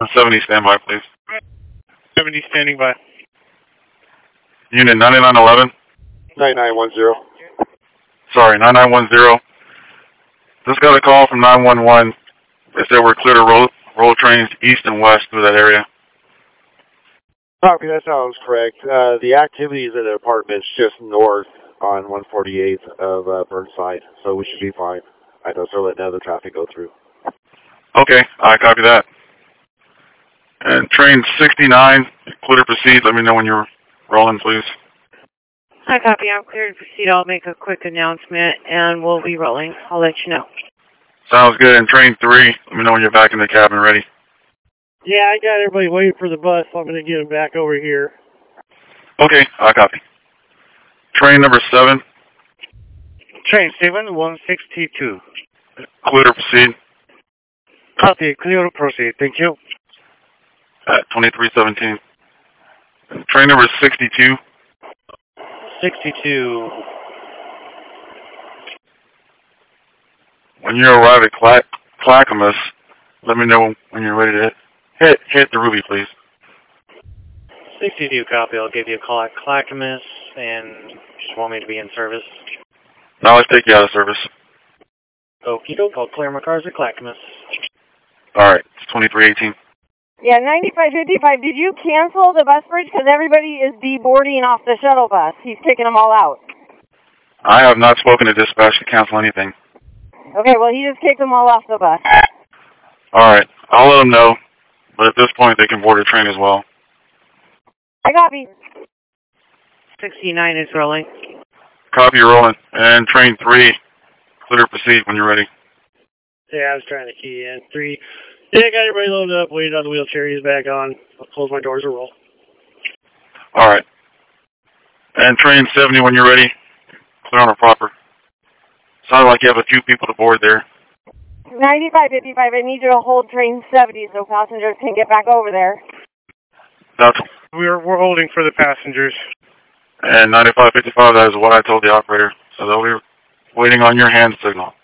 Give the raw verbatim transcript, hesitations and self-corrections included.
seventy, standby, please. seventy, standing by. Unit ninety-nine eleven. ninety-nine one zero. Sorry, ninety-nine one zero. Just got a call from nine one one. They said we're clear to roll, roll trains east and west through that area. Copy, that sounds correct. Uh, the activities at the apartment's just north on one forty-eighth of uh, Burnside, so we should be fine. I know, so let the other traffic go through. Okay, I copy that. And train sixty-nine, clear to proceed. Let me know when you're rolling, please. Hi, copy. I'm clear to proceed. I'll make a quick announcement, and we'll be rolling. I'll let you know. Sounds good. And train three, let me know when you're back in the cabin ready. Yeah, I got everybody waiting for the bus, so I'm going to get them back over here. Okay, I copy. Train number seven. Train seven one sixty-two. Clear to proceed. Copy, clear to proceed. Thank you. At twenty-three seventeen. Train number sixty-two. sixty-two. When you arrive at Clack Clackamas, let me know when you're ready to hit, hit, hit the Ruby, please. sixty-two, copy. I'll give you a call at Clackamas, and just want me to be in service. Now let's take you out of service. Okie doke. I'll clear my cars at Clackamas. All right, it's twenty-three eighteen. Yeah, ninety-five fifty-five, did you cancel the bus bridge? Because everybody is deboarding off the shuttle bus. He's kicking them all out. I have not spoken to dispatch to cancel anything. Okay, well, he just kicked them all off the bus. All right, I'll let them know. But at this point, they can board a train as well. I copy. sixty-nine is rolling. Copy, you're rolling. And train three, clear to proceed when you're ready. Yeah, I was trying to key in. Three. Yeah, I got everybody loaded up, waited on the wheelchair. He's back on. I'll close my doors and roll. All right. And train seventy when you're ready. Clear on a proper. Sounds like you have a few people to board there. ninety-five fifty-five, I need you to hold train seventy so passengers can get back over there. That's We're, we're holding for the passengers. And ninety-five fifty-five, that is what I told the operator. So they'll be waiting on your hand signal.